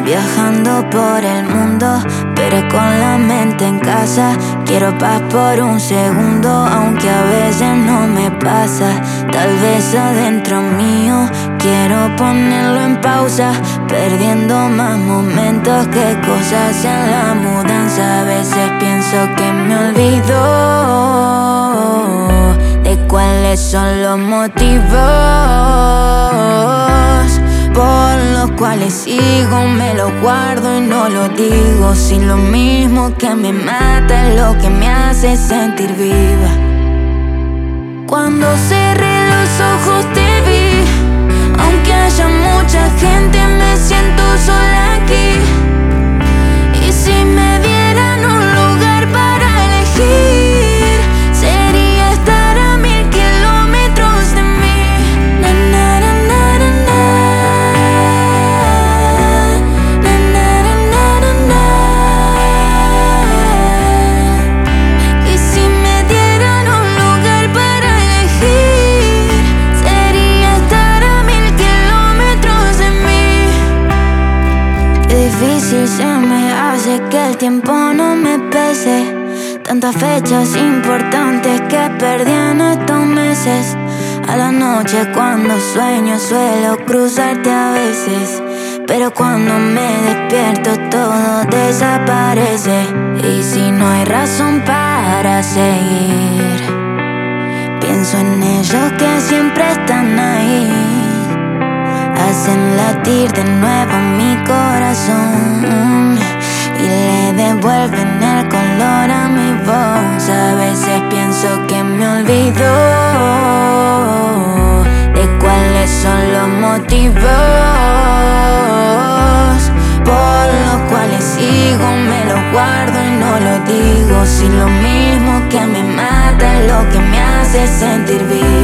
viajando por el mundo, pero con la mente en casa. Quiero paz por un segundo, aunque a veces no me pasa. Tal vez adentro mío quiero ponerlo en pausa, perdiendo más momentos que cosas en la mudanza. A veces pienso que me olvido de cuáles son los motivos por los cuales sigo. Me lo guardo y no lo digo. Si lo mismo que me mata es lo que me hace sentir viva. Cuando cerré los ojos te vi, aunque haya mucha gente me siento sola aquí. Y si me dieran un lugar para elegir, sería estar a 1000 kilómetros de mí. Na, na, na, na, na, na. Na, na, na, na, na. Y si me dieran un lugar para elegir, sería estar a 1000 kilómetros de mí. Qué difícil se me hace que el tiempo no me pese. Tantas fechas importantes que perdí en estos meses. A la noche cuando sueño suelo cruzarte a veces, pero cuando me despierto todo desaparece. Y si no hay razón para seguir, pienso en ellos que siempre están ahí. Hacen latir de nuevo mi corazón y le devuelven el color a mi voz. A veces pienso que me olvido de cuáles son los motivos por los cuales sigo. Me lo guardo y no lo digo. Si lo mismo que me mata es lo que me hace sentir viva.